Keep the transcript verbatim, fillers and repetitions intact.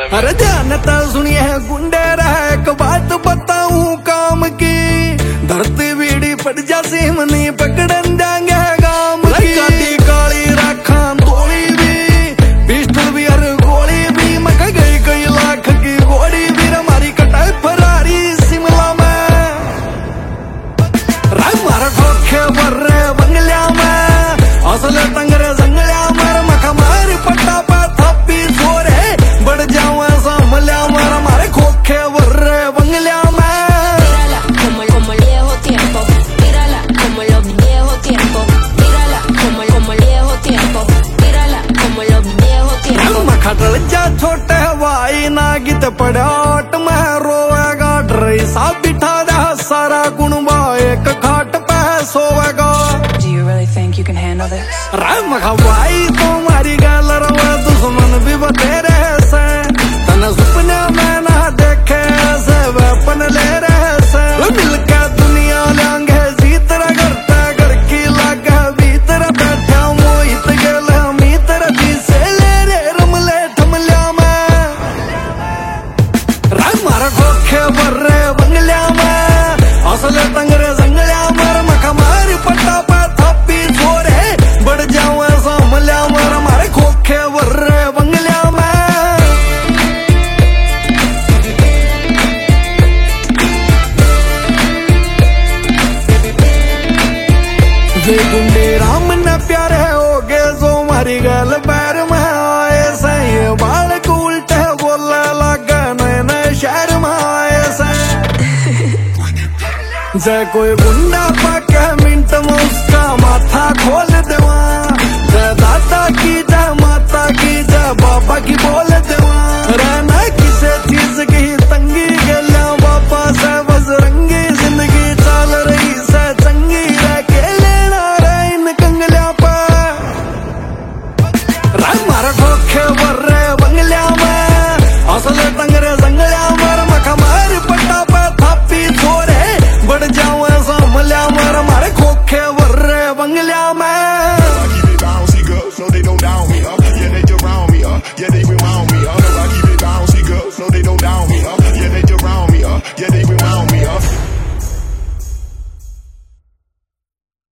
अरे ध्यान तो सुनिए गुंडे रहे एक बात बताऊं काम की, धरती बीड़ी पड़ जा सिमनी पकड़न जाएंगे गाम की। गाड़ी काली रखा धोली भी, पिस्टल भी और गोली भी, मक गई कई लाख की गोली भी, हमारी कटाई फरारी शिमला में। राय मार ठोके बर्रे बंगलिया में, असले तंगरे जंगलिया में, मखा मारी पट्टा पे थप्पी छोरे बढ़ जाऊं सामल्या मारा मारे खोखे बर्रे बंगलिया में। Como, como el viejo tiempo, tírala como los viejos tiempos, tírala como, como el viejo tiempo, tírala como los viejos tiempos। मैं खटल जा छोटे भाई ना गीत पड़ाट में रोएगा, ड्रेसा बिठा दे सारा गुणबा एक खाट पे सोएगा। Do you really think you can handle this? Ram भाई तुम्हारी गल रवा दुश्मन भी बतेरे से, तन सपने में ना देखे ऐसे वेपन ले रहे से। मिलकर दुनिया लेंगे जीतर करते घर की लागे भीतर बैठा मोहित गेल मीतर भी से ले रे रमले ठमलिया में। राम मार खोखे बर्रे बंगलिया में, असले तंगरे जंगलिया में, मखा मारी पट्टा पे थप्पी छोरे बढ़ जाऊं सामल्या मार मारे खोखे बर्रे बंगलिया में। वे गुंडे राम न प्यारे हो गए जो मारी गल पैर में आए से, ये बाल को उल्टे बोलने लगे नए नए शहर में आए से। जय कोई गुंडा पाके मिनट में उसका माथा खोल देवा, जय दादा की जय माता की जय बाबा की बोल देवा।